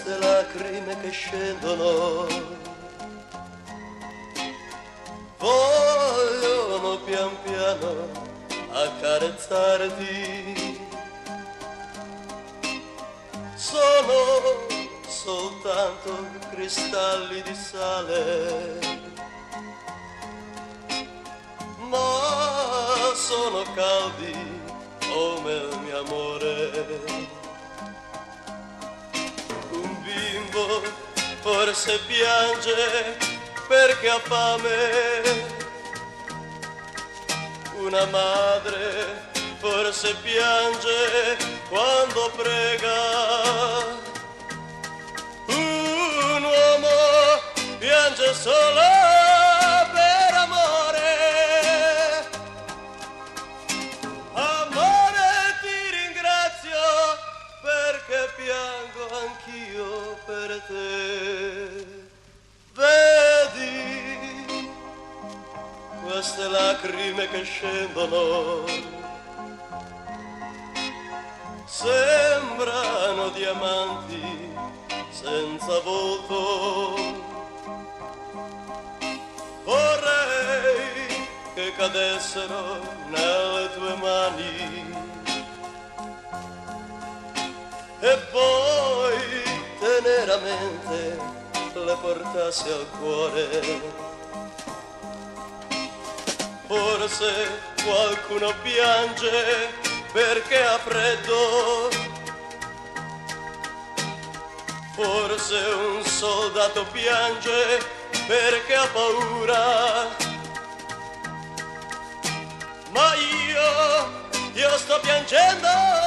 queste lacrime che scendono vogliono pian piano accarezzarti. Sono soltanto cristalli di sale, ma sono caldi come il mio amore. Un bimbo forse piange perché ha fame, una madre forse piange quando prega, un uomo piange solo per amore. Amore, ti ringrazio perché piango anch'io per te. Vedi queste lacrime che scendono, sembrano diamanti senza volto. Vorrei che cadessero nelle tue mani e poi teneramente le portassi al cuore. Forse qualcuno piange perché ha freddo, forse un soldato piange perché ha paura, ma io sto piangendo